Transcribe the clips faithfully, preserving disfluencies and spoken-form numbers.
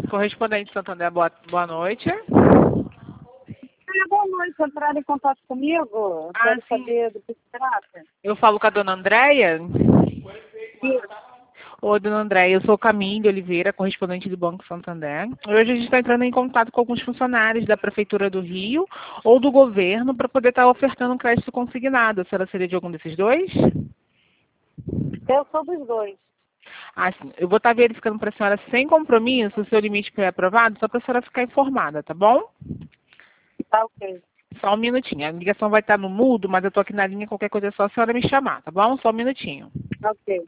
Correspondente Santander, boa, boa noite. Ah, boa noite, entraram em contato comigo. Ah, Quero sim. saber do que se trata. Eu falo com a dona Andréia. Sim. Oi, dona Andréia, eu sou Camille Oliveira, correspondente do Banco Santander. Hoje a gente está entrando em contato com alguns funcionários da Prefeitura do Rio ou do governo para poder estar ofertando um crédito consignado. A senhora seria de algum desses dois? Eu sou dos dois. Ah, sim. Eu vou estar verificando para a senhora sem compromisso o seu limite pré-aprovado, só para a senhora ficar informada, tá bom? Tá ok. Só um minutinho. A ligação vai estar no mudo, mas eu estou aqui na linha, qualquer coisa é só a senhora me chamar, tá bom? Só um minutinho. Ok.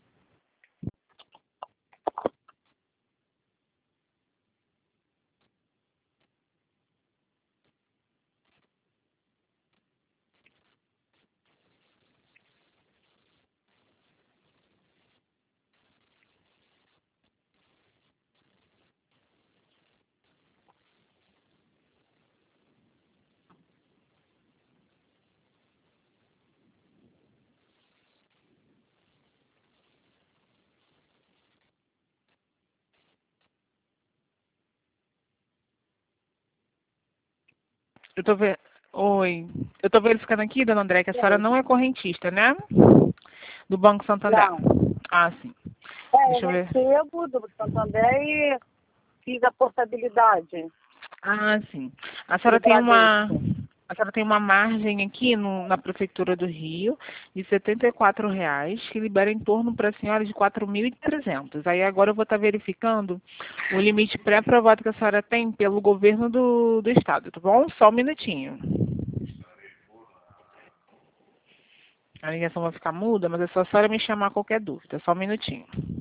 Eu tô ve... Oi. Eu tô verificando aqui, dona André, que a senhora não é correntista, né? Do Banco Santander. Não. Ah, sim. É, Deixa eu eu ver. recebo do Santander e fiz a portabilidade Ah, sim. A do senhora tem uma... Bradesco. A senhora tem uma margem aqui no- na Prefeitura do Rio de setenta e quatro reais, que libera em torno para a senhora de quatro mil e trezentos. Aí agora eu vou estar verificando o limite pré-aprovado que a senhora tem pelo governo do, do estado, tá bom? Só um minutinho. A ligação vai ficar muda, mas é só a senhora me chamar qualquer dúvida. Só um minutinho.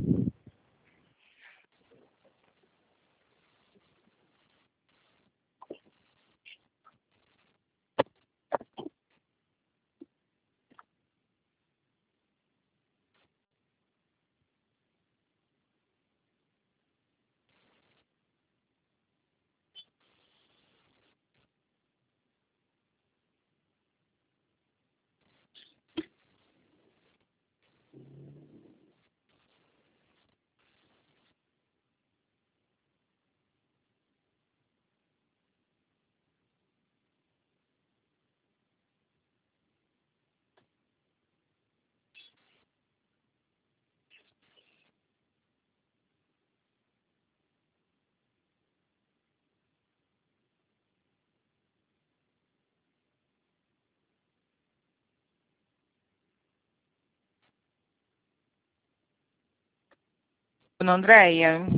Dona Andréia?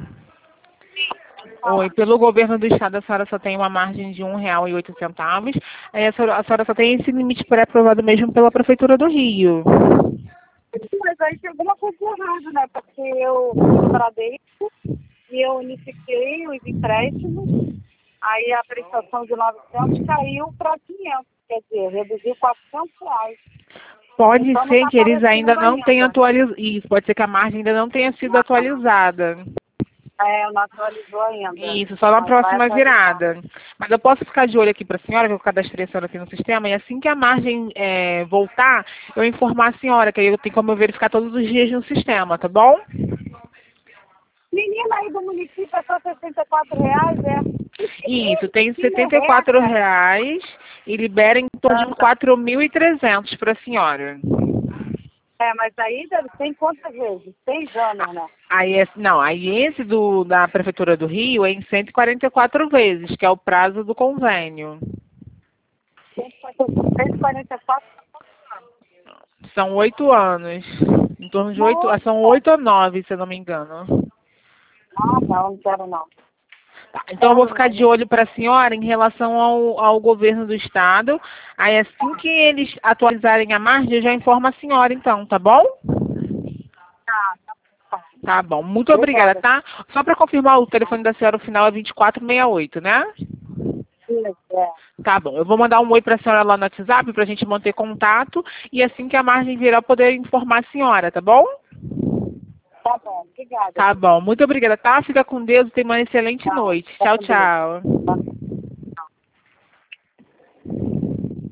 Oi, pelo governo do estado a senhora só tem uma margem de um real e oito centavos. Aí a senhora, a senhora só tem esse limite pré-aprovado mesmo pela Prefeitura do Rio. Mas aí tem alguma coisa errada, né? Porque eu fui no Bradesco e eu unifiquei os empréstimos, aí a prestação de novecentos caiu para quinhentos, quer dizer, reduziu quatrocentos reais. Pode Então não ser está que eles aparecendo ainda não tenham ainda. atualizado. Isso, pode ser que a margem ainda não tenha sido atualizada. É, não atualizou ainda. Isso, só na Mas vai próxima atualizar. virada. Mas eu posso ficar de olho aqui para a senhora, que eu cadastrei a senhora aqui no sistema, e assim que a margem é, voltar, eu informar a senhora, que aí eu tenho como eu verificar todos os dias no sistema, tá bom? Menina aí do município é só sessenta e quatro reais, é? Isso, tem Que setenta e quatro merreca. reais e libera em torno Ah, de tá. quatro mil e trezentos para a senhora. É, mas aí deve ser em quantas vezes? Seis anos, né? Aí, esse- não, aí esse do, da Prefeitura do Rio é em cento e quarenta e quatro vezes, que é o prazo do convênio. cento e quarenta e quatro. São oito anos. Em torno de oito, ah, são Nossa. oito ou nove, se eu não me engano. Ah, não, não quero não. Tá, então eu vou Quero ficar não. de olho para a senhora em relação ao, ao governo do estado. Aí assim que eles atualizarem a margem, eu já informo a senhora então, tá bom? Ah, tá bom. Tá bom, muito obrigada, Obrigada. tá? Só para confirmar, o telefone da senhora, o final é vinte e quatro sessenta e oito, né? Isso, é. Tá bom, eu vou mandar um oi para a senhora lá no WhatsApp para a gente manter contato e assim que a margem virar, eu poder informar a senhora, tá bom? Tá bom, obrigada. Tá bom, muito obrigada, tá? Fica com Deus e tenha uma excelente Tá, noite. tá Tchau, com Deus. tchau. Tá.